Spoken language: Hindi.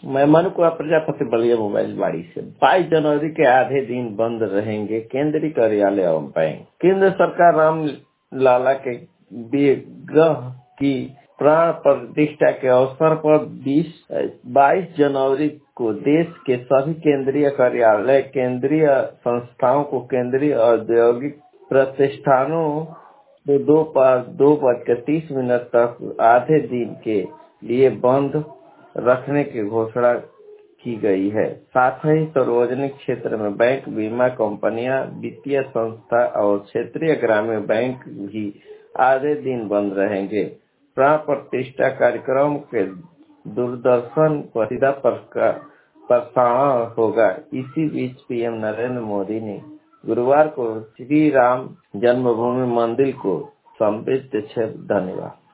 मैं मनुकुआ प्रजापति बलिया मोबाइल बाड़ी से 22 जनवरी के आधे दिन बंद रहेंगे केंद्रीय कार्यालय एवं बैंक। केंद्र सरकार राम लाला के विग्रह की प्राण प्रतिष्ठा के अवसर पर 22 जनवरी को देश के सभी केंद्रीय कार्यालय, केंद्रीय संस्थाओं को केंद्रीय औद्योगिक प्रतिष्ठानों को दोपहर 2:30 तक आधे दिन के लिए बंद रखने की घोषणा की गई है। साथ ही सार्वजनिक क्षेत्र में बैंक, बीमा कंपनियां, वित्तीय संस्था और क्षेत्रीय ग्रामीण बैंक भी आधे दिन बंद रहेंगे। प्राण प्रतिष्ठा कार्यक्रम के दूरदर्शन पर सीधा प्रसारण होगा। इसी बीच पीएम नरेंद्र मोदी ने गुरुवार को श्री राम जन्मभूमि मंदिर को समर्पित। धन्यवाद।